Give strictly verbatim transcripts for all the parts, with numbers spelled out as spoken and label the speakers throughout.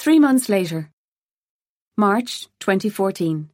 Speaker 1: Three months later. March twenty fourteen.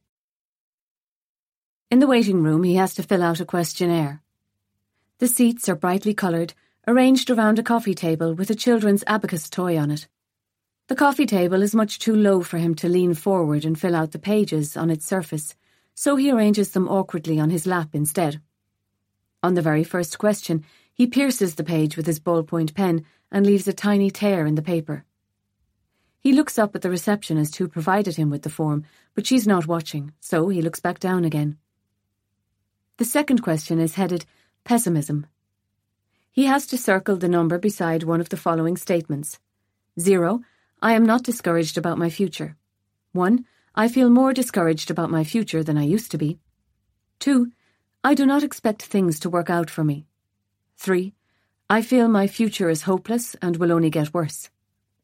Speaker 1: In the waiting room, he has to fill out a questionnaire. The seats are brightly coloured, arranged around a coffee table with a children's abacus toy on it. The coffee table is much too low for him to lean forward and fill out the pages on its surface, so he arranges them awkwardly on his lap instead. On the very first question, he pierces the page with his ballpoint pen and leaves a tiny tear in the paper. He looks up at the receptionist who provided him with the form, but she's not watching, so he looks back down again. The second question is headed Pessimism. He has to circle the number beside one of the following statements. Zero, I am not discouraged about my future. One, I feel more discouraged about my future than I used to be. Two, I do not expect things to work out for me. Three, I feel my future is hopeless and will only get worse.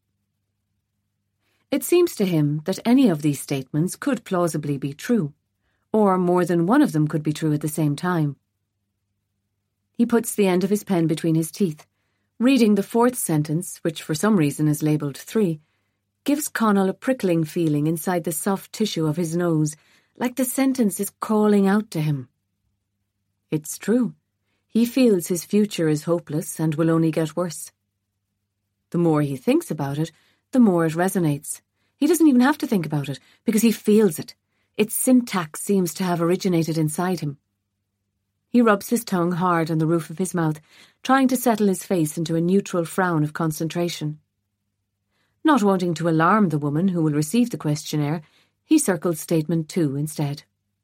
Speaker 1: It seems to him that any of these statements could plausibly be true, or more than one of them could be true at the same time. He puts the end of his pen between his teeth. Reading the fourth sentence, which for some reason is labelled three, gives Connell a prickling feeling inside the soft tissue of his nose, like the sentence is calling out to him. It's true. He feels his future is hopeless and will only get worse. The more he thinks about it, the more it resonates. He doesn't even have to think about it, because he feels it. Its syntax seems to have originated inside him. He rubs his tongue hard on the roof of his mouth, trying to settle his face into a neutral frown of concentration. Not wanting to alarm the woman who will receive the questionnaire, he circles statement two instead.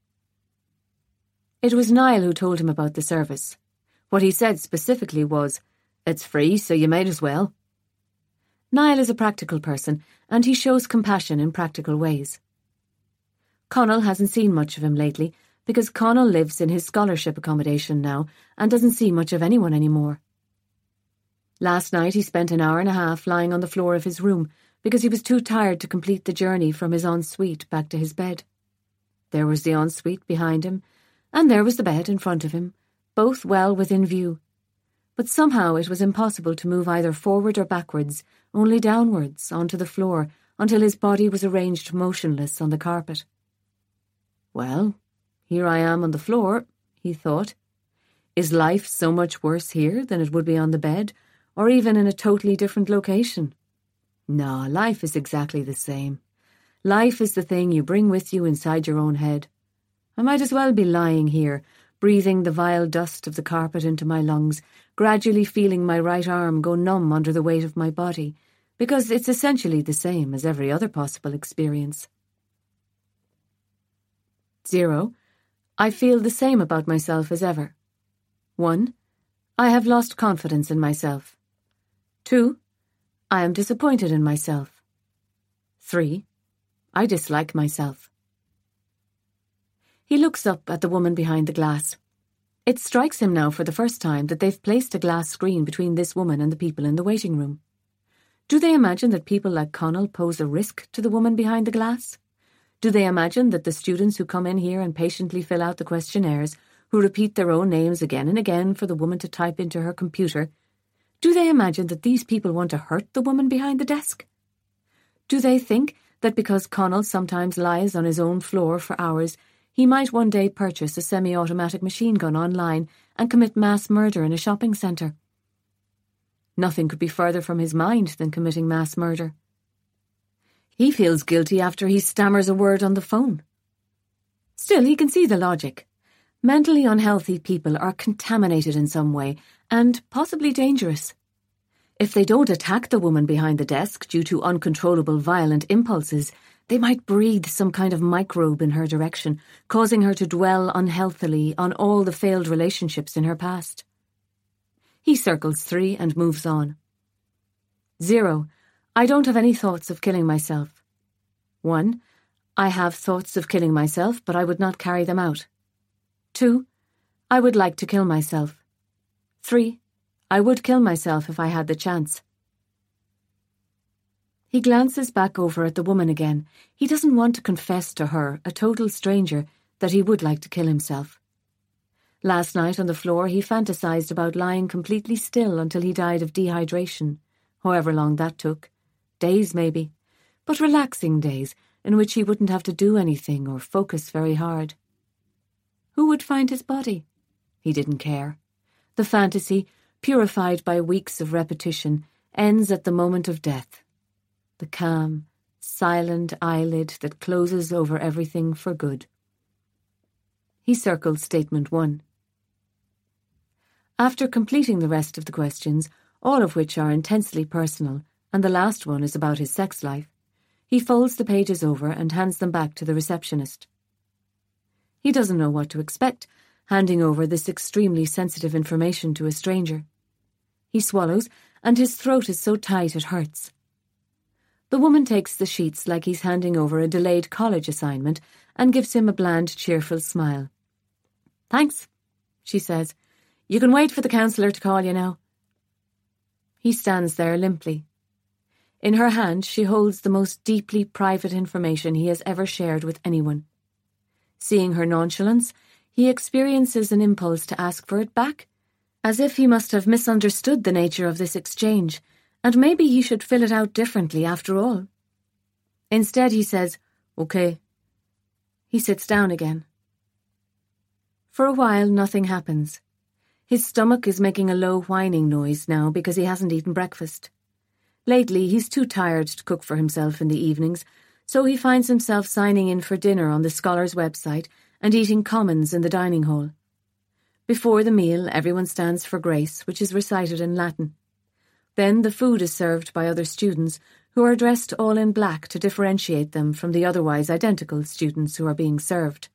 Speaker 1: It was Niall who told him about the service. What he said specifically was, "It's free, so you might as well." Niall is a practical person, and he shows compassion in practical ways. Connell hasn't seen much of him lately, because Connell lives in his scholarship accommodation now and doesn't see much of anyone anymore. Last night he spent an hour and a half lying on the floor of his room because he was too tired to complete the journey from his ensuite back to his bed. There was the ensuite behind him, and there was the bed in front of him, both well within view. But somehow it was impossible to move either forward or backwards, only downwards, onto the floor, until his body was arranged motionless on the carpet. Well, here I am on the floor, he thought. Is life so much worse here than it would be on the bed, or even in a totally different location? No, life is exactly the same. Life is the thing you bring with you inside your own head. I might as well be lying here, breathing the vile dust of the carpet into my lungs, gradually feeling my right arm go numb under the weight of my body, because it's essentially the same as every other possible experience. Zero. I feel the same about myself as ever. One. I have lost confidence in myself. Two. I am disappointed in myself. Three. I dislike myself. He looks up at the woman behind the glass. It strikes him now for the first time that they've placed a glass screen between this woman and the people in the waiting room. Do they imagine that people like Connell pose a risk to the woman behind the glass? Do they imagine that the students who come in here and patiently fill out the questionnaires, who repeat their own names again and again for the woman to type into her computer, do they imagine that these people want to hurt the woman behind the desk? Do they think that because Connell sometimes lies on his own floor for hours, he might one day purchase a semi-automatic machine gun online and commit mass murder in a shopping centre? Nothing could be further from his mind than committing mass murder. He feels guilty after he stammers a word on the phone. Still, he can see the logic. Mentally unhealthy people are contaminated in some way, and possibly dangerous. If they don't attack the woman behind the desk due to uncontrollable violent impulses, they might breathe some kind of microbe in her direction, causing her to dwell unhealthily on all the failed relationships in her past. He circles three and moves on. Zero. I don't have any thoughts of killing myself. One. I have thoughts of killing myself, but I would not carry them out. Two. I would like to kill myself. Three. I would kill myself if I had the chance. He glances back over at the woman again. He doesn't want to confess to her, a total stranger, that he would like to kill himself. Last night on the floor he fantasized about lying completely still until he died of dehydration, however long that took. Days maybe. but relaxing days in which he wouldn't have to do anything or focus very hard. Who would find his body? He didn't care. The fantasy, purified by weeks of repetition, ends at the moment of death. The calm, silent eyelid that closes over everything for good. He circled statement one. After completing the rest of the questions, all of which are intensely personal, and the last one is about his sex life, he folds the pages over and hands them back to the receptionist. He doesn't know what to expect, handing over this extremely sensitive information to a stranger. He swallows, and his throat is so tight it hurts. The woman takes the sheets like he's handing over a delayed college assignment and gives him a bland, cheerful smile. "Thanks," she says. "You can wait for the counsellor to call you now." He stands there limply. In her hand she holds the most deeply private information he has ever shared with anyone. Seeing her nonchalance, he experiences an impulse to ask for it back, as if he must have misunderstood the nature of this exchange, and maybe he should fill it out differently after all. Instead he says, "Okay." He sits down again. For a while nothing happens. His stomach is making a low whining noise now because he hasn't eaten breakfast. Lately he's too tired to cook for himself in the evenings, so he finds himself signing in for dinner on the Scholars' website and eating commons in the dining hall. Before the meal, everyone stands for grace, which is recited in Latin. Then the food is served by other students, who are dressed all in black to differentiate them from the otherwise identical students who are being served.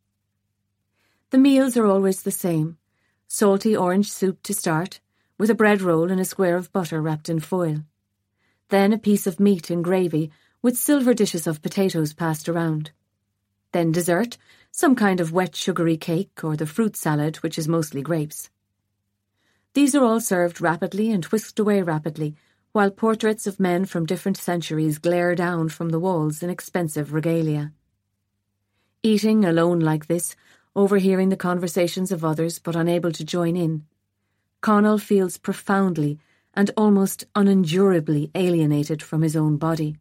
Speaker 1: The meals are always the same: salty orange soup to start, with a bread roll and a square of butter wrapped in foil. Then a piece of meat in gravy, with silver dishes of potatoes passed around. Then dessert, some kind of wet sugary cake or the fruit salad, which is mostly grapes. These are all served rapidly and whisked away rapidly, while portraits of men from different centuries glare down from the walls in expensive regalia. Eating alone like this, overhearing the conversations of others but unable to join in, Connell feels profoundly and almost unendurably alienated from his own body.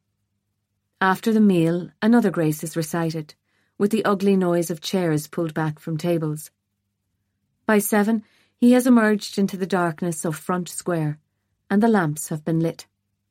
Speaker 1: After the meal, another grace is recited, with the ugly noise of chairs pulled back from tables. By seven, he has emerged into the darkness of Front Square, and the lamps have been lit.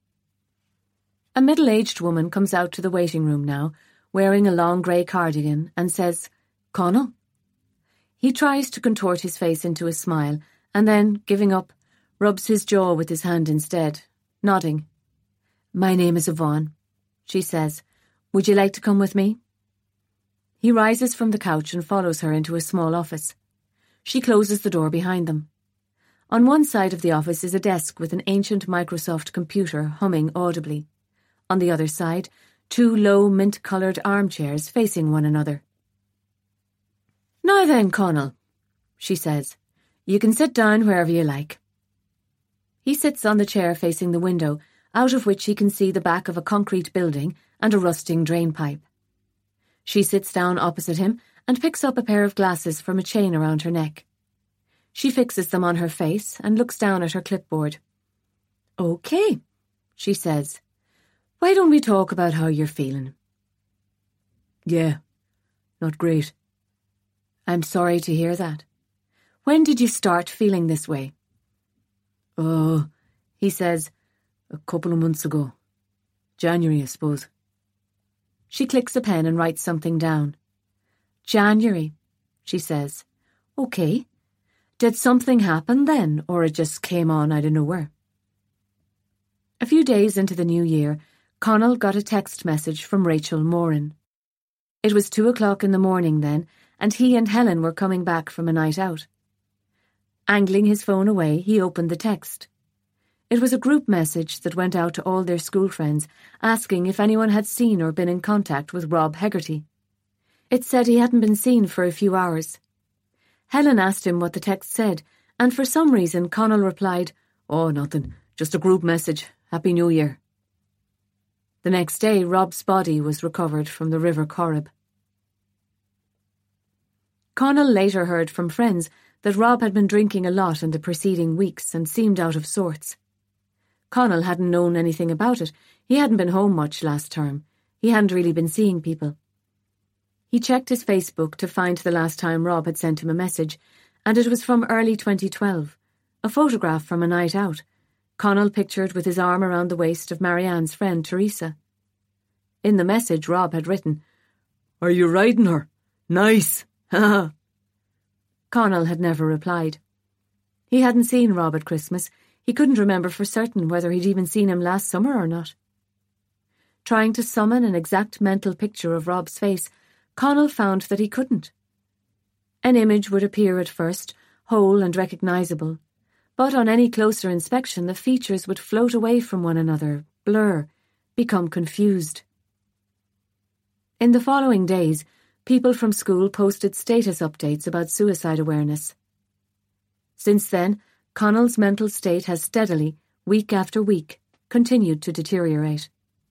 Speaker 1: A middle-aged woman comes out to the waiting room now, wearing a long grey cardigan, and says, "Connell?" He tries to contort his face into a smile, and then, giving up, rubs his jaw with his hand instead, nodding. "My name is Yvonne," she says. "Would you like to come with me?" He rises from the couch and follows her into a small office. She closes the door behind them. On one side of the office is a desk with an ancient Microsoft computer humming audibly. On the other side, two low mint-coloured armchairs facing one another. "Now then, Connell," she says, "you can sit down wherever you like." He sits on the chair facing the window, out of which he can see the back of a concrete building and a rusting drain pipe. She sits down opposite him and picks up a pair of glasses from a chain around her neck. She fixes them on her face and looks down at her clipboard. "Okay," she says. "Why don't we talk about how you're feeling?" "Yeah, not great." "I'm sorry to hear that. When did you start feeling this way?" "Oh," he says, "a couple of months ago. January, I suppose." She clicks a pen and writes something down. "January," she says. "Okay. Did something happen then, or it just came on out of nowhere?" A few days into the new year, Connell got a text message from Rachel Moran. It was two o'clock in the morning then, and he and Helen were coming back from a night out. Angling his phone away, he opened the text. It was a group message that went out to all their school friends, asking if anyone had seen or been in contact with Rob Hegarty. It said he hadn't been seen for a few hours. Helen asked him what the text said, and for some reason Connell replied, "Oh, nothing, just a group message. Happy New Year." The next day, Rob's body was recovered from the River Corrib. Connell later heard from friends that Rob had been drinking a lot in the preceding weeks and seemed out of sorts. Connell hadn't known anything about it. He hadn't been home much last term. He hadn't really been seeing people. He checked his Facebook to find the last time Rob had sent him a message, and it was from early twenty twelve, a photograph from a night out, Connell pictured with his arm around the waist of Marianne's friend Teresa. In the message, Rob had written, "Are you riding her? Nice, ha." Connell had never replied. He hadn't seen Rob at Christmas. He couldn't remember for certain whether he'd even seen him last summer or not. Trying to summon an exact mental picture of Rob's face, Connell found that he couldn't. An image would appear at first, whole and recognisable, but on any closer inspection the features would float away from one another, blur, become confused. In the following days, people from school posted status updates about suicide awareness. Since then, Connell's mental state has steadily, week after week, continued to deteriorate.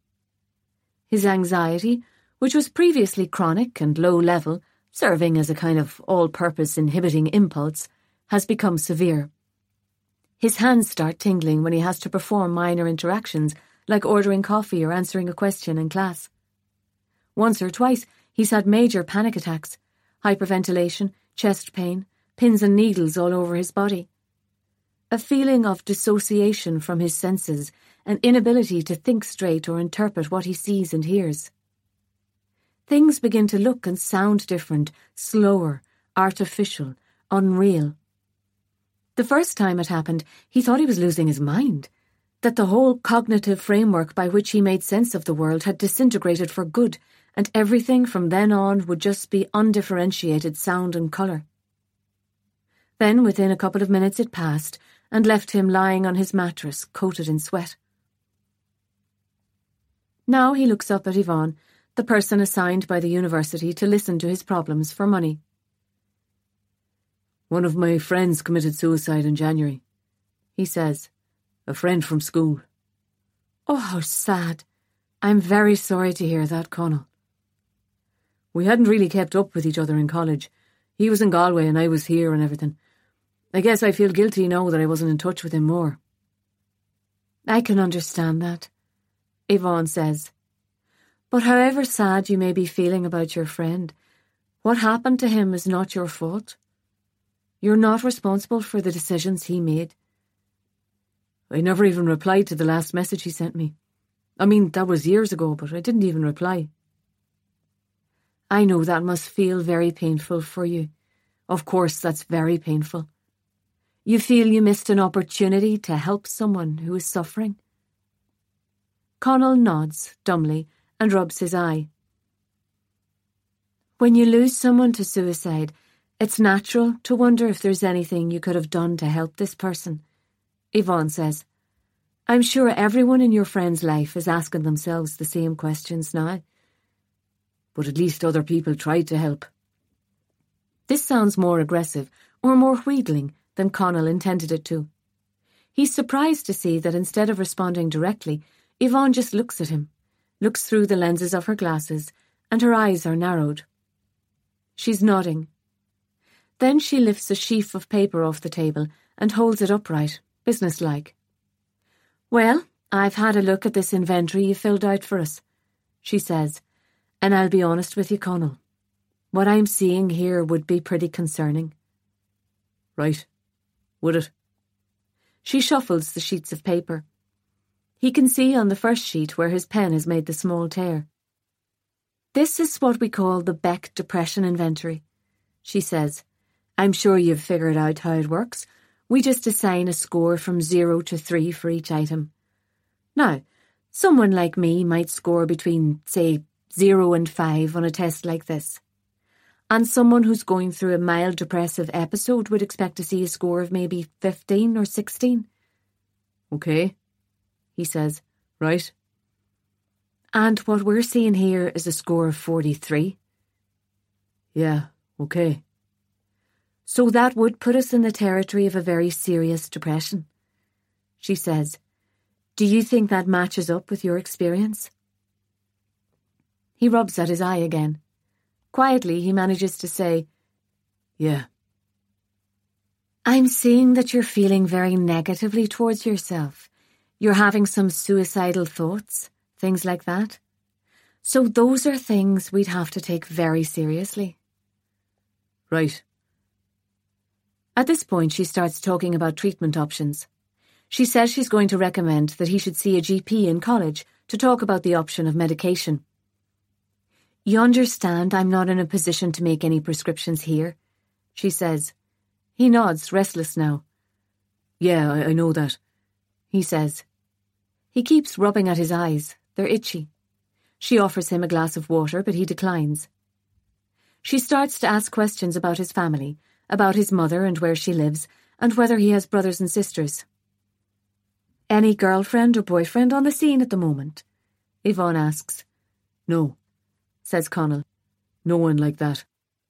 Speaker 1: His anxiety, which was previously chronic and low-level, serving as a kind of all-purpose inhibiting impulse, has become severe. His hands start tingling when he has to perform minor interactions, like ordering coffee or answering a question in class. Once or twice, he's had major panic attacks, hyperventilation, chest pain, pins and needles all over his body. A feeling of dissociation from his senses, an inability to think straight or interpret what he sees and hears. Things begin to look and sound different, slower, artificial, unreal. The first time it happened, he thought he was losing his mind, that the whole cognitive framework by which he made sense of the world had disintegrated for good, and everything from then on would just be undifferentiated sound and colour. Then, within a couple of minutes, it passed, and left him lying on his mattress, coated in sweat. Now he looks up at Yvonne, the person assigned by the university to listen to his problems for money. "One of my friends committed suicide in January," he says. "A friend from school." "Oh, how sad. I'm very sorry to hear that, Connell." "We hadn't really kept up with each other in college. He was in Galway and I was here and everything. I guess I feel guilty now that I wasn't in touch with him more." "I can understand that," Yvonne says. "But however sad you may be feeling about your friend, what happened to him is not your fault. You're not responsible for the decisions he made." "I never even replied to the last message he sent me. I mean, that was years ago, but I didn't even reply." "I know that must feel very painful for you. Of course, that's very painful. You feel you missed an opportunity to help someone who is suffering?" Connell nods, dumbly, and rubs his eye. "When you lose someone to suicide, it's natural to wonder if there's anything you could have done to help this person," Yvonne says. "I'm sure everyone in your friend's life is asking themselves the same questions now." "But at least other people tried to help." This sounds more aggressive, or more wheedling, than Connell intended it to. He's surprised to see that instead of responding directly, Yvonne just looks at him, looks through the lenses of her glasses, and her eyes are narrowed. She's nodding. Then she lifts a sheaf of paper off the table and holds it upright, businesslike. "Well, I've had a look at this inventory you filled out for us," she says, "and I'll be honest with you, Connell. What I'm seeing here would be pretty concerning." "Right. Would it?" She shuffles the sheets of paper. He can see on the first sheet where his pen has made the small tear. "This is what we call the Beck Depression Inventory," she says. "I'm sure you've figured out how it works. We just assign a score from zero to three for each item. Now, someone like me might score between, say, zero and five on a test like this. And someone who's going through a mild depressive episode would expect to see a score of maybe fifteen or sixteen. "Okay," he says. "Right." "And what we're seeing here is a score of forty-three. "Yeah, okay." "So that would put us in the territory of a very serious depression," she says. "Do you think that matches up with your experience?" He rubs at his eye again. Quietly, he manages to say, "Yeah." "I'm seeing that you're feeling very negatively towards yourself. You're having some suicidal thoughts, things like that. So those are things we'd have to take very seriously.
Speaker 2: Right.
Speaker 1: At this point, she starts talking about treatment options. She says she's going to recommend that he should see a G P in college to talk about the option of medication. You understand I'm not in a position to make any prescriptions here, she says. He nods, restless now.
Speaker 2: Yeah, I, I know that,
Speaker 1: he says. He keeps rubbing at his eyes. They're itchy. She offers him a glass of water, but he declines. She starts to ask questions about his family, about his mother and where she lives, and whether he has brothers and sisters. Any girlfriend or boyfriend on the scene at the moment? Yvonne asks.
Speaker 2: No,
Speaker 1: says Connell.
Speaker 2: No one like that.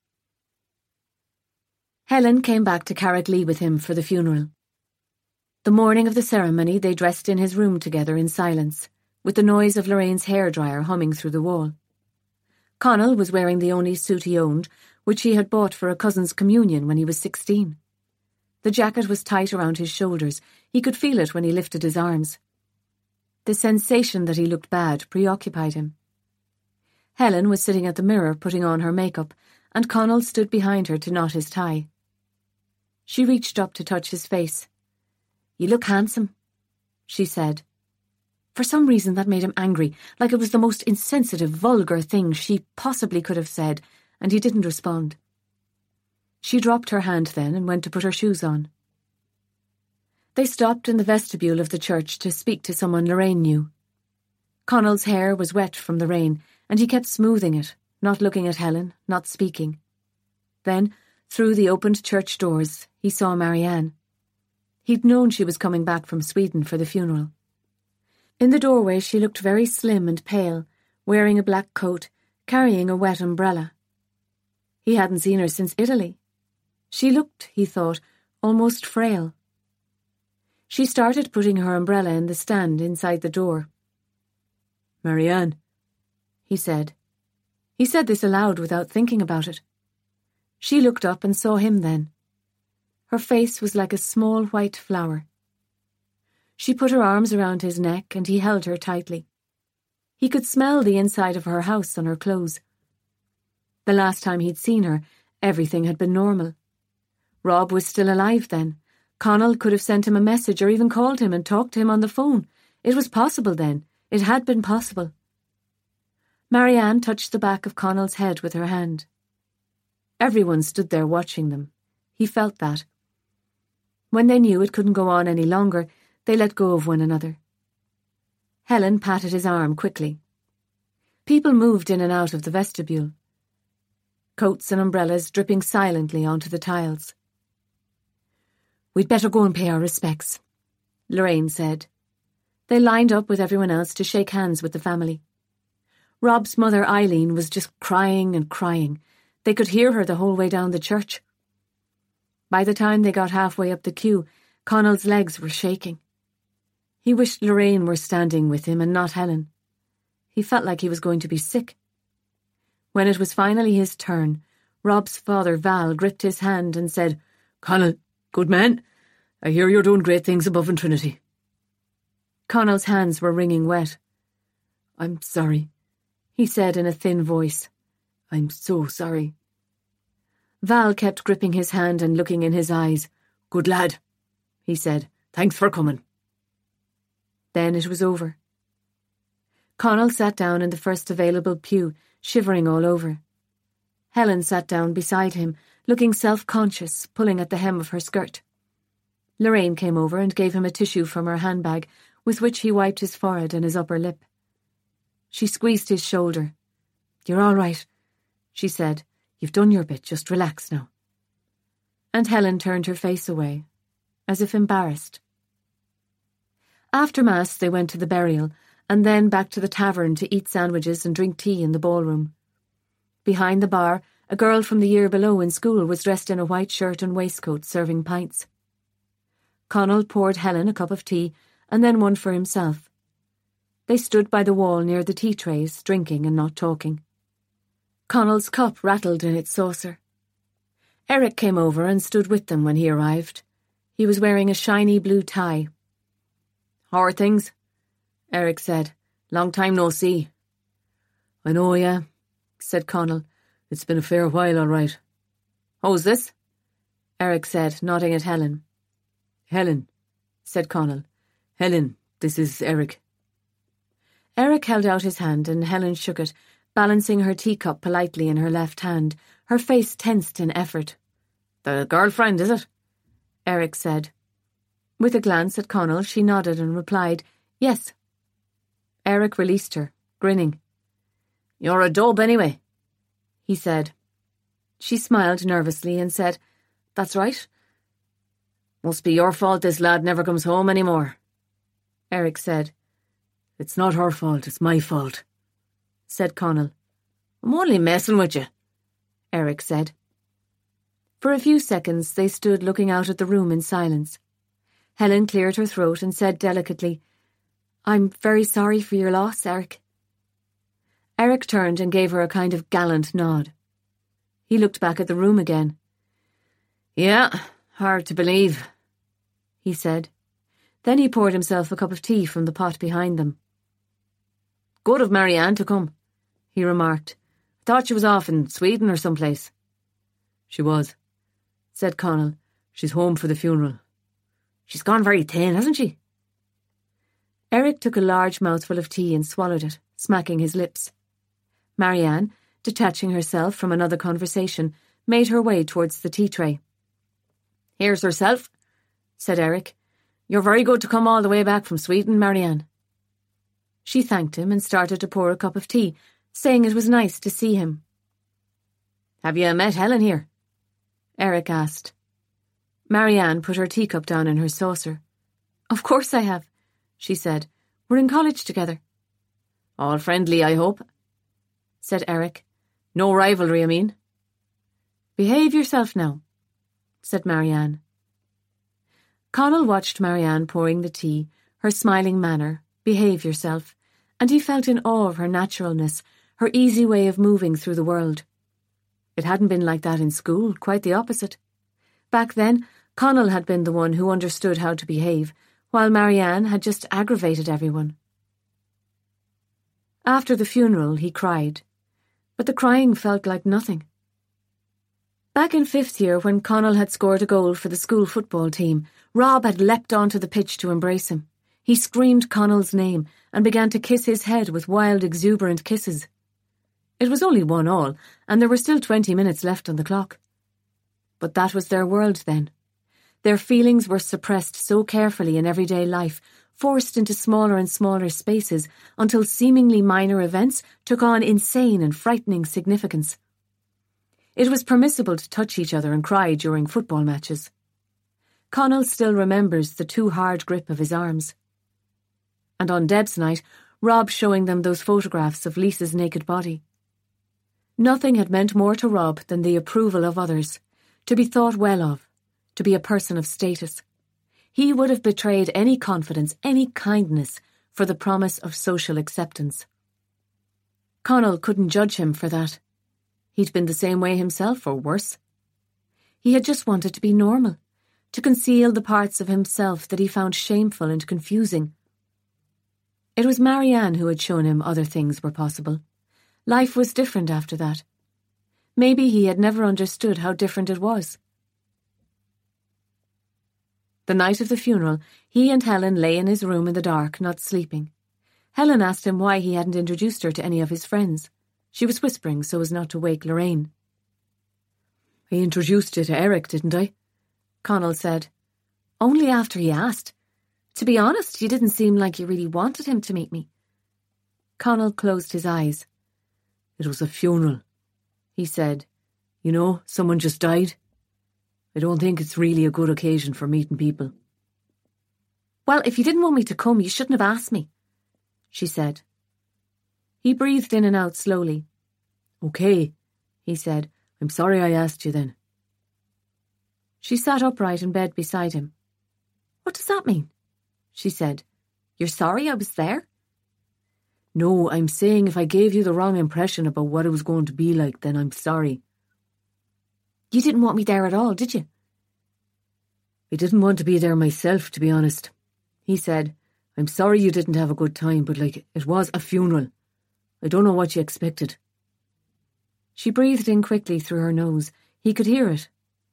Speaker 1: Helen came back to Carricklee with him for the funeral. The morning of the ceremony, they dressed in his room together in silence, with the noise of Lorraine's hairdryer humming through the wall. Connell was wearing the only suit he owned, which he had bought for a cousin's communion when he was sixteen. The jacket was tight around his shoulders. He could feel it when he lifted his arms. The sensation that he looked bad preoccupied him. Helen was sitting at the mirror putting on her makeup, and Connell stood behind her to knot his tie. She reached up to touch his face. You look handsome, she said. For some reason that made him angry, like it was the most insensitive, vulgar thing she possibly could have said, and he didn't respond. She dropped her hand then and went to put her shoes on. They stopped in the vestibule of the church to speak to someone Lorraine knew. Connell's hair was wet from the rain, and he kept smoothing it, not looking at Helen, not speaking. Then, through the opened church doors, he saw Marianne. He'd known she was coming back from Sweden for the funeral. In the doorway she looked very slim and pale, wearing a black coat, carrying a wet umbrella. He hadn't seen her since Italy. She looked, he thought, almost frail. She started putting her umbrella in the stand inside the door.
Speaker 2: Marianne,
Speaker 1: he said. He said this aloud without thinking about it. She looked up and saw him then. Her face was like a small white flower. She put her arms around his neck and he held her tightly. He could smell the inside of her house on her clothes. The last time he'd seen her, everything had been normal. Rob was still alive then. Connell could have sent him a message or even called him and talked to him on the phone. It was possible then. It had been possible. Marianne touched the back of Connell's head with her hand. Everyone stood there watching them. He felt that. When they knew it couldn't go on any longer, they let go of one another. Helen patted his arm quickly. People moved in and out of the vestibule. Coats and umbrellas dripping silently onto the tiles. We'd better go and pay our respects, Lorraine said. They lined up with everyone else to shake hands with the family. Rob's mother, Eileen, was just crying and crying. They could hear her the whole way down the church. By the time they got halfway up the queue, Connell's legs were shaking. He wished Lorraine were standing with him and not Helen. He felt like he was going to be sick. When it was finally his turn, Rob's father, Val, gripped his hand and said, Connell, good man. I hear you're doing great things above in Trinity. Connell's hands were wringing wet. I'm sorry, he said in a thin voice. I'm so sorry. Val kept gripping his hand and looking in his eyes. Good lad, he said. Thanks for coming. Then it was over. Connell sat down in the first available pew, shivering all over. Helen sat down beside him, looking self-conscious, pulling at the hem of her skirt. Lorraine came over and gave him a tissue from her handbag, with which he wiped his forehead and his upper lip. She squeezed his shoulder. You're all right, she said. You've done your bit, just relax now. And Helen turned her face away, as if embarrassed. After Mass they went to the burial, and then back to the tavern to eat sandwiches and drink tea in the ballroom. Behind the bar, a girl from the year below in school was dressed in a white shirt and waistcoat serving pints. Connell poured Helen a cup of tea, and then one for himself. They stood by the wall near the tea trays, drinking and not talking. Connell's cup rattled in its saucer. Eric came over and stood with them when he arrived. He was wearing a shiny blue tie. How are things? Eric said. Long time no see.
Speaker 2: I know, yeah, said Connell. It's been a fair while, all right.
Speaker 1: How's this? Eric said, nodding at Helen.
Speaker 2: Helen, said Connell. Helen, this is Eric.
Speaker 1: Eric held out his hand and Helen shook it, balancing her teacup politely in her left hand, her face tensed in effort. The girlfriend, is it? Eric said. With a glance at Connell, she nodded and replied, yes. Eric released her, grinning. You're a dub anyway, he said. She smiled nervously and said, that's right. Must be your fault this lad never comes home anymore, Eric said.
Speaker 2: It's not her fault, it's my fault, said Connell.
Speaker 1: I'm only messing with you, Eric said. For a few seconds they stood looking out at the room in silence. Helen cleared her throat and said delicately, I'm very sorry for your loss, Eric. Eric turned and gave her a kind of gallant nod. He looked back at the room again. Yeah, hard to believe, he said. Then he poured himself a cup of tea from the pot behind them. Good of Marianne to come, he remarked. Thought she was off in Sweden or someplace.
Speaker 2: She was, said Connell. She's home for the funeral.
Speaker 1: She's gone very thin, hasn't she? Eric took a large mouthful of tea and swallowed it, smacking his lips. Marianne, detaching herself from another conversation, made her way towards the tea tray. Here's herself, said Eric. You're very good to come all the way back from Sweden, Marianne. She thanked him and started to pour a cup of tea, saying it was nice to see him. Have you met Helen here? Eric asked. Marianne put her teacup down in her saucer. Of course I have, she said. We're in college together. All friendly, I hope, said Eric. No rivalry, I mean. Behave yourself now, said Marianne. Connell watched Marianne pouring the tea, her smiling manner, behave yourself, and he felt in awe of her naturalness, her easy way of moving through the world. It hadn't been like that in school, quite the opposite. Back then, Connell had been the one who understood how to behave, while Marianne had just aggravated everyone. After the funeral, he cried, but the crying felt like nothing. Back in fifth year, when Connell had scored a goal for the school football team, Rob had leapt onto the pitch to embrace him. He screamed Connell's name and began to kiss his head with wild, exuberant kisses. It was only one all, and there were still twenty minutes left on the clock. But that was their world then. Their feelings were suppressed so carefully in everyday life, forced into smaller and smaller spaces, until seemingly minor events took on insane and frightening significance. It was permissible to touch each other and cry during football matches. Connell still remembers the too hard grip of his arms. And on Deb's night, Rob showing them those photographs of Lisa's naked body. Nothing had meant more to Rob than the approval of others, to be thought well of, to be a person of status. He would have betrayed any confidence, any kindness, for the promise of social acceptance. Connell couldn't judge him for that. He'd been the same way himself, or worse. He had just wanted to be normal, to conceal the parts of himself that he found shameful and confusing. It was Marianne who had shown him other things were possible. Life was different after that. Maybe he had never understood how different it was. The night of the funeral, he and Helen lay in his room in the dark, not sleeping. Helen asked him why he hadn't introduced her to any of his friends. She was whispering so as not to wake Lorraine.
Speaker 2: I introduced you to Eric, didn't I?
Speaker 1: Connell said. Only after he asked. To be honest, you didn't seem like you really wanted him to meet me. Connell closed his eyes.
Speaker 2: It was a funeral, he said. You know, someone just died. I don't think it's really a good occasion for meeting people.
Speaker 1: Well, if you didn't want me to come, you shouldn't have asked me, she said. He breathed in and out slowly.
Speaker 2: Okay, he said. I'm sorry I asked you then.
Speaker 1: She sat upright in bed beside him. What does that mean? She said. You're sorry I was there?
Speaker 2: No, I'm saying if I gave you the wrong impression about what it was going to be like, then I'm sorry.
Speaker 1: You didn't want me there at all, did you?
Speaker 2: I didn't want to be there myself, to be honest, he said. I'm sorry you didn't have a good time, but, like, it was a funeral. I don't know what you expected.
Speaker 1: She breathed in quickly through her nose. He could hear it.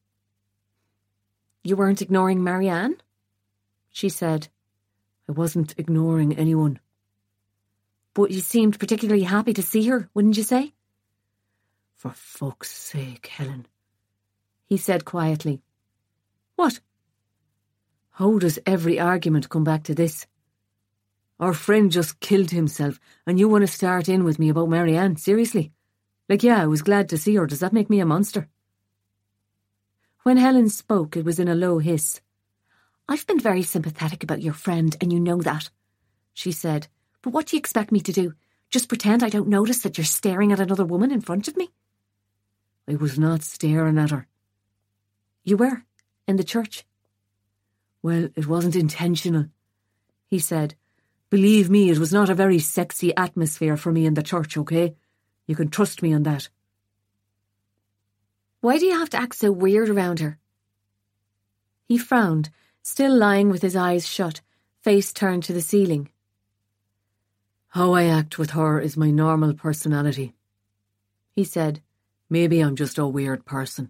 Speaker 1: You weren't ignoring Marianne? She said.
Speaker 2: I wasn't ignoring anyone.
Speaker 1: But you seemed particularly happy to see her, wouldn't you say?
Speaker 2: For fuck's sake, Helen,
Speaker 1: he said quietly. What?
Speaker 2: How does every argument come back to this? Our friend just killed himself, and you want to start in with me about Marianne? Seriously? Like, yeah, I was glad to see her. Does that make me a monster?
Speaker 1: When Helen spoke, it was in a low hiss. I've been very sympathetic about your friend, and you know that, she said. But what do you expect me to do? Just pretend I don't notice that you're staring at another woman in front of me?
Speaker 2: I was not staring at her.
Speaker 1: You were, in the church.
Speaker 2: Well, it wasn't intentional, he said. Believe me, it was not a very sexy atmosphere for me in the church, okay? You can trust me on that.
Speaker 1: Why do you have to act so weird around her? He frowned, still lying with his eyes shut, face turned to the ceiling.
Speaker 2: How I act with her is my normal personality, he said. Maybe I'm just a weird person.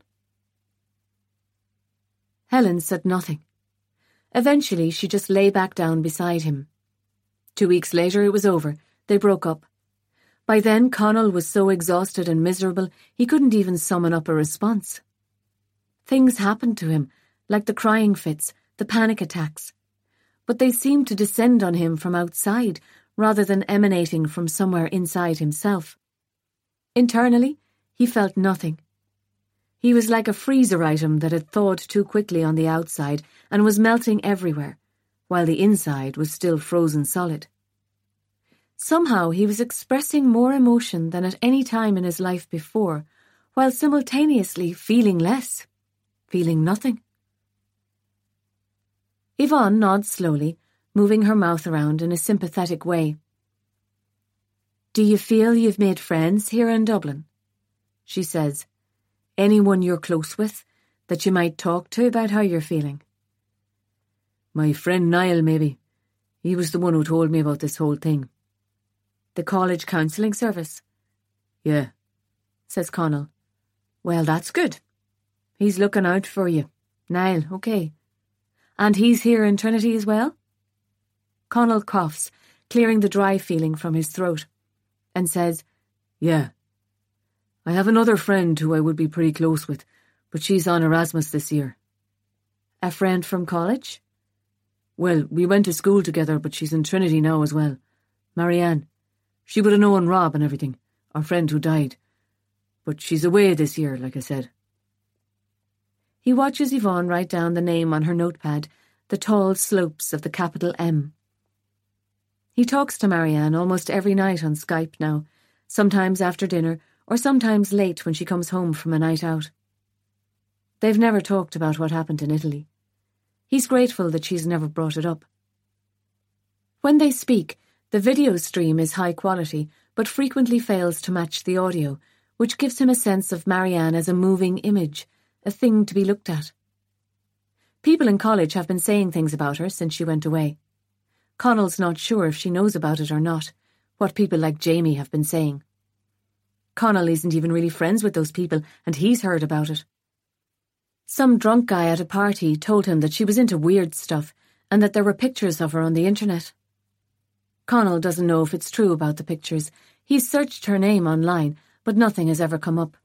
Speaker 1: Helen said nothing. Eventually, she just lay back down beside him. Two weeks later, it was over. They broke up. By then, Connell was so exhausted and miserable, he couldn't even summon up a response. Things happened to him, like the crying fits, the panic attacks. But they seemed to descend on him from outside, rather than emanating from somewhere inside himself. Internally, he felt nothing. He was like a freezer item that had thawed too quickly on the outside and was melting everywhere, while the inside was still frozen solid. Somehow he was expressing more emotion than at any time in his life before, while simultaneously feeling less, feeling nothing. Yvonne nods slowly, moving her mouth around in a sympathetic way. Do you feel you've made friends here in Dublin? She says. Anyone you're close with that you might talk to about how you're feeling?
Speaker 2: My friend Niall, maybe. He was the one who told me about this whole thing.
Speaker 1: The college counselling service?
Speaker 2: Yeah,
Speaker 1: says Connell. Well, that's good. He's looking out for you. Niall, okay. And he's here in Trinity as well? Connell coughs, clearing the dry feeling from his throat, and says,
Speaker 2: Yeah. I have another friend who I would be pretty close with, but she's on Erasmus this year.
Speaker 1: A friend from college?
Speaker 2: Well, we went to school together, but she's in Trinity now as well. Marianne. She would have known Rob and everything, our friend who died. But she's away this year, like I said.
Speaker 1: He watches Yvonne write down the name on her notepad, the tall slopes of the capital M. He talks to Marianne almost every night on Skype now, sometimes after dinner, or sometimes late when she comes home from a night out. They've never talked about what happened in Italy. He's grateful that she's never brought it up. When they speak, the video stream is high quality, but frequently fails to match the audio, which gives him a sense of Marianne as a moving image, a thing to be looked at. People in college have been saying things about her since she went away. Connell's not sure if she knows about it or not, what people like Jamie have been saying. Connell isn't even really friends with those people, and he's heard about it. Some drunk guy at a party told him that she was into weird stuff and that there were pictures of her on the internet. Connell doesn't know if it's true about the pictures. He's searched her name online, but nothing has ever come up.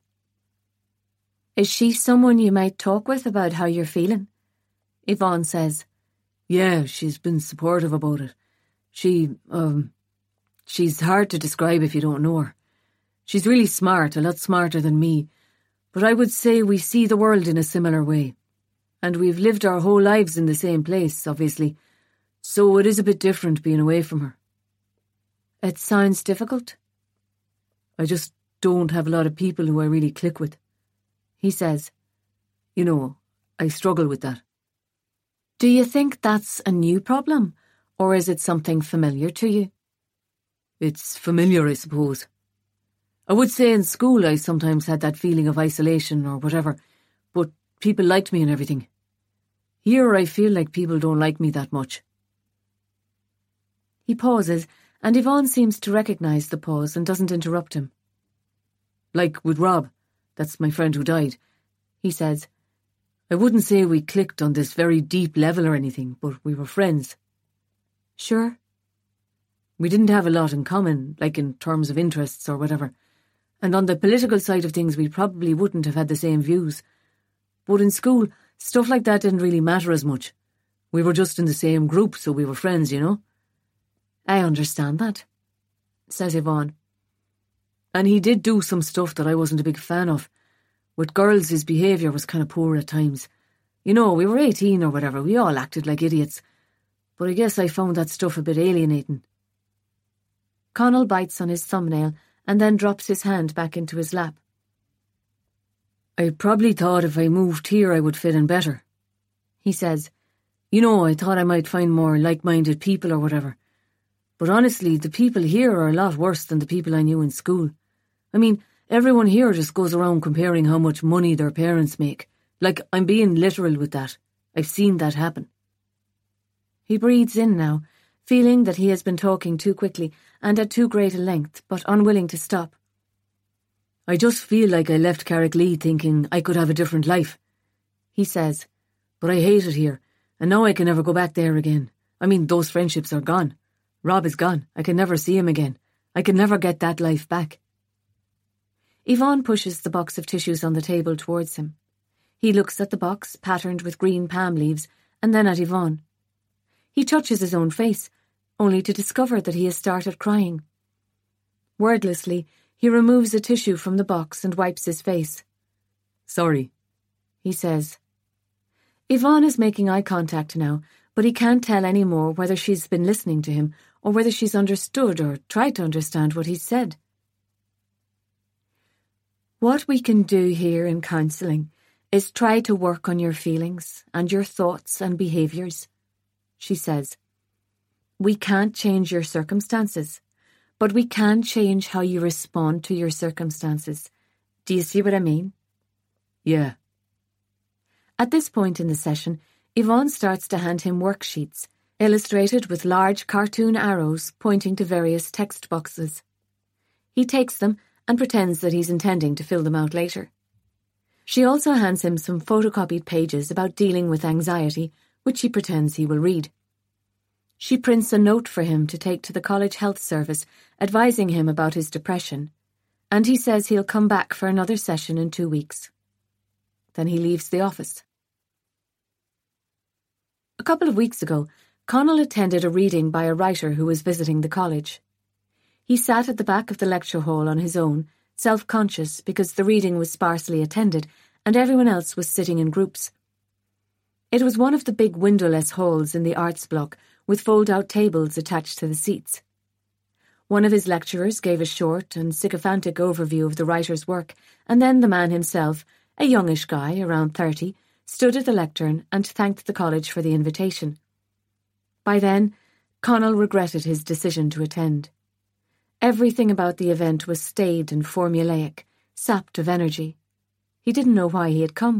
Speaker 1: Is she someone you might talk with about how you're feeling? Yvonne says.
Speaker 2: Yeah, she's been supportive about it. She, um, she's hard to describe if you don't know her. She's really smart, a lot smarter than me, but I would say we see the world in a similar way. And we've lived our whole lives in the same place, obviously, so it is a bit different being away from her.
Speaker 1: It sounds difficult.
Speaker 2: I just don't have a lot of people who I really click with, he says. You know, I struggle with that.
Speaker 1: Do you think that's a new problem, or is it something familiar to you?
Speaker 2: It's familiar, I suppose. I would say in school I sometimes had that feeling of isolation or whatever, but people liked me and everything. Here I feel like people don't like me that much.
Speaker 1: He pauses, and Yvonne seems to recognise the pause and doesn't interrupt him.
Speaker 2: Like with Rob, that's my friend who died, he says. I wouldn't say we clicked on this very deep level or anything, but we were friends.
Speaker 1: Sure.
Speaker 2: We didn't have a lot in common, like in terms of interests or whatever. And on the political side of things, we probably wouldn't have had the same views. But in school, stuff like that didn't really matter as much. We were just in the same group, so we were friends, you know?
Speaker 1: I understand that, says Yvonne.
Speaker 2: And he did do some stuff that I wasn't a big fan of. With girls, his behaviour was kind of poor at times. You know, we were eighteen or whatever, we all acted like idiots. But I guess I found that stuff a bit alienating.
Speaker 1: Connell bites on his thumbnail and then drops his hand back into his lap.
Speaker 2: I probably thought if I moved here I would fit in better, he says. You know, I thought I might find more like-minded people or whatever. But honestly, the people here are a lot worse than the people I knew in school. I mean, everyone here just goes around comparing how much money their parents make. Like, I'm being literal with that. I've seen that happen.
Speaker 1: He breathes in now, feeling that he has been talking too quickly and at too great a length, but unwilling to stop.
Speaker 2: I just feel like I left Carricklee thinking I could have a different life, he says. But I hate it here, and now I can never go back there again. I mean, those friendships are gone. Rob is gone. I can never see him again. I can never get that life back.
Speaker 1: Yvonne pushes the box of tissues on the table towards him. He looks at the box, patterned with green palm leaves, and then at Yvonne. He touches his own face, only to discover that he has started crying. Wordlessly, he removes a tissue from the box and wipes his face.
Speaker 2: Sorry,
Speaker 1: he says. Yvonne is making eye contact now, but he can't tell any more whether she's been listening to him or whether she's understood or tried to understand what he's said. What we can do here in counselling is try to work on your feelings and your thoughts and behaviours, she says. We can't change your circumstances, but we can change how you respond to your circumstances. Do you see what I mean?
Speaker 2: Yeah.
Speaker 1: At this point in the session, Yvonne starts to hand him worksheets, illustrated with large cartoon arrows pointing to various text boxes. He takes them and pretends that he's intending to fill them out later. She also hands him some photocopied pages about dealing with anxiety, which he pretends he will read. She prints a note for him to take to the college health service, advising him about his depression, and he says he'll come back for another session in two weeks. Then he leaves the office. A couple of weeks ago, Connell attended a reading by a writer who was visiting the college. He sat at the back of the lecture hall on his own, self-conscious because the reading was sparsely attended and everyone else was sitting in groups. It was one of the big windowless halls in the arts block with fold-out tables attached to the seats. One of his lecturers gave a short and sycophantic overview of the writer's work, and then the man himself, a youngish guy, around thirty, stood at the lectern and thanked the college for the invitation. By then, Connell regretted his decision to attend. Everything about the event was staid and formulaic, sapped of energy. He didn't know why he had come.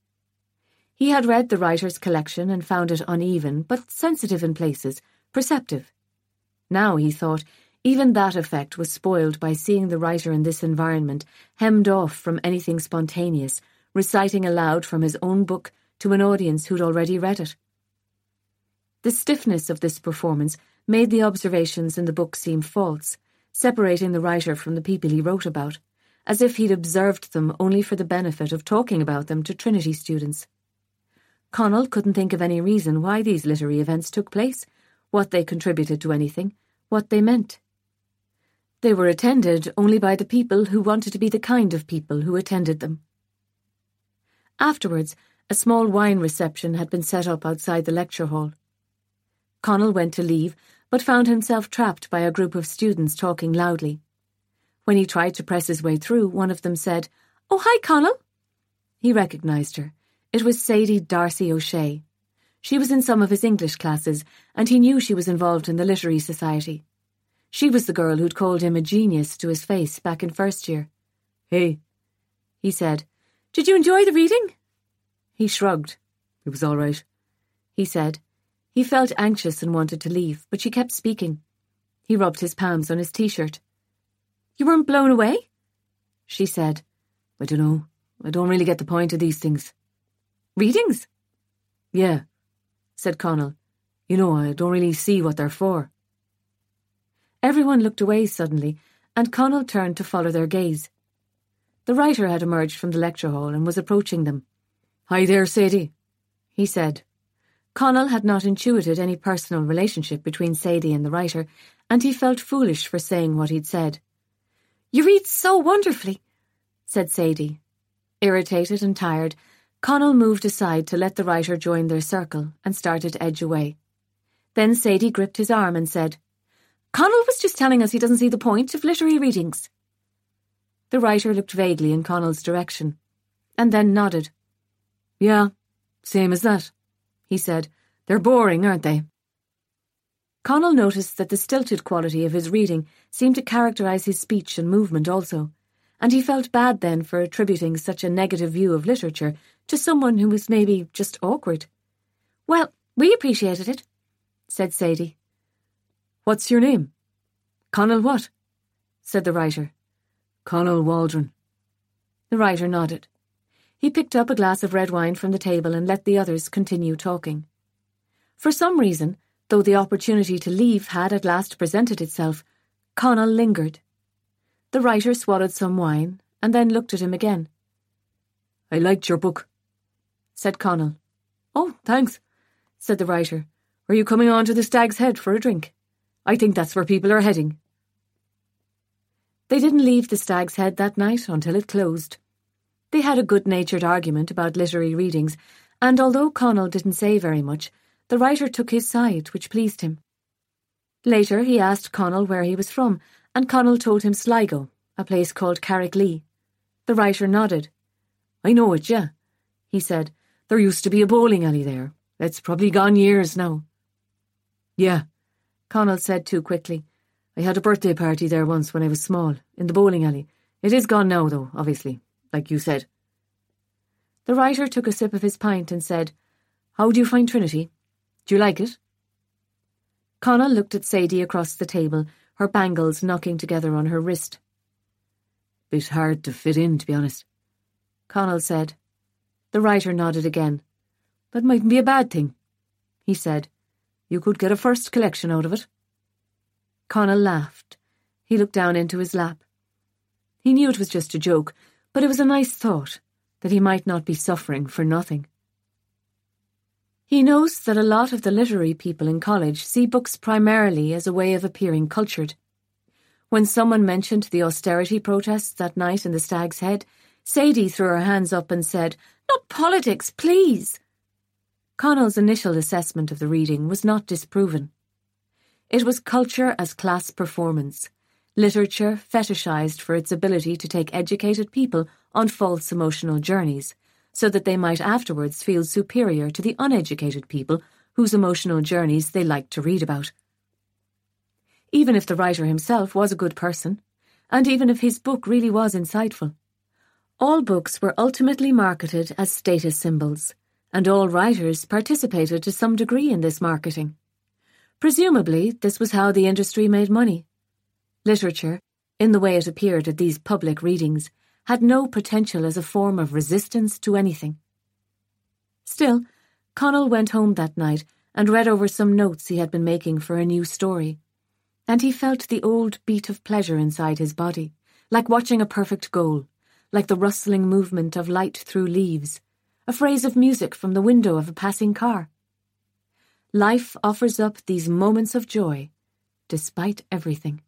Speaker 1: He had read the writer's collection and found it uneven, but sensitive in places, perceptive. Now, he thought, even that effect was spoiled by seeing the writer in this environment, hemmed off from anything spontaneous, reciting aloud from his own book to an audience who'd already read it. The stiffness of this performance made the observations in the book seem false, separating the writer from the people he wrote about, as if he'd observed them only for the benefit of talking about them to Trinity students. Connell couldn't think of any reason why these literary events took place, what they contributed to anything, what they meant. They were attended only by the people who wanted to be the kind of people who attended them. Afterwards, a small wine reception had been set up outside the lecture hall. Connell went to leave, but found himself trapped by a group of students talking loudly. When he tried to press his way through, one of them said, "Oh, hi, Connell." He recognised her. It was Sadie Darcy O'Shea. She was in some of his English classes, and he knew she was involved in the Literary Society. She was the girl who'd called him a genius to his face back in first year. "Hey," he said. "Did you enjoy the reading?" He shrugged. "It was all right," he said. He felt anxious and wanted to leave, but she kept speaking. He rubbed his palms on his t-shirt. You weren't blown away? She said.
Speaker 2: I don't know. I don't really get the point of these things.
Speaker 1: Readings?
Speaker 2: Yeah, said Connell. You know, I don't really see what they're for.
Speaker 1: Everyone looked away suddenly, and Connell turned to follow their gaze. The writer had emerged from the lecture hall and was approaching them.
Speaker 2: Hi there, Sadie,
Speaker 1: he said. Connell had not intuited any personal relationship between Sadie and the writer, and he felt foolish for saying what he'd said. You read so wonderfully, said Sadie. Irritated and tired, Connell moved aside to let the writer join their circle and started to edge away. Then Sadie gripped his arm and said, Connell was just telling us he doesn't see the point of literary readings. The writer looked vaguely in Connell's direction, and then nodded.
Speaker 2: Yeah, same as that, he said. They're boring, aren't they?
Speaker 1: Connell noticed that the stilted quality of his reading seemed to characterise his speech and movement also, and he felt bad then for attributing such a negative view of literature to someone who was maybe just awkward. Well, we appreciated it, said Sadie.
Speaker 2: What's your name?
Speaker 1: Connell what? Said the writer.
Speaker 2: Connell Waldron.
Speaker 1: The writer nodded. He picked up a glass of red wine from the table and let the others continue talking. For some reason, though the opportunity to leave had at last presented itself, Connell lingered. The writer swallowed some wine and then looked at him again.
Speaker 2: I liked your book,
Speaker 1: said Connell.
Speaker 2: Oh, thanks, said the writer. Are you coming on to the Stag's Head for a drink? I think that's where people are heading.
Speaker 1: They didn't leave the Stag's Head that night until it closed. They had a good-natured argument about literary readings, and although Connell didn't say very much, the writer took his side, which pleased him. Later he asked Connell where he was from, and Connell told him Sligo, a place called Carricklee. The writer nodded.
Speaker 2: I know it, yeah, he said. There used to be a bowling alley there. It's probably gone years now. Yeah, Connell said too quickly. I had a birthday party there once when I was small, in the bowling alley. It is gone now, though, obviously, like you said.
Speaker 1: The writer took a sip of his pint and said, How do you find Trinity? Do you like it? Connell looked at Sadie across the table, her bangles knocking together on her wrist.
Speaker 2: Bit hard to fit in, to be honest,
Speaker 1: Connell said.
Speaker 2: The writer nodded again. That mightn't be a bad thing, he said. You could get a first collection out of it.
Speaker 1: Connell laughed. He looked down into his lap. He knew it was just a joke, but it was a nice thought, that he might not be suffering for nothing. He knows that a lot of the literary people in college see books primarily as a way of appearing cultured. When someone mentioned the austerity protests that night in the Stag's Head, Sadie threw her hands up and said, Not politics, please! Connell's initial assessment of the reading was not disproven. It was culture as class performance, literature fetishised for its ability to take educated people on false emotional journeys, so that they might afterwards feel superior to the uneducated people whose emotional journeys they liked to read about. Even if the writer himself was a good person, and even if his book really was insightful, all books were ultimately marketed as status symbols, and all writers participated to some degree in this marketing. Presumably, this was how the industry made money. Literature, in the way it appeared at these public readings, had no potential as a form of resistance to anything. Still, Connell went home that night and read over some notes he had been making for a new story, and he felt the old beat of pleasure inside his body, like watching a perfect goal, like the rustling movement of light through leaves, a phrase of music from the window of a passing car. Life offers up these moments of joy, despite everything.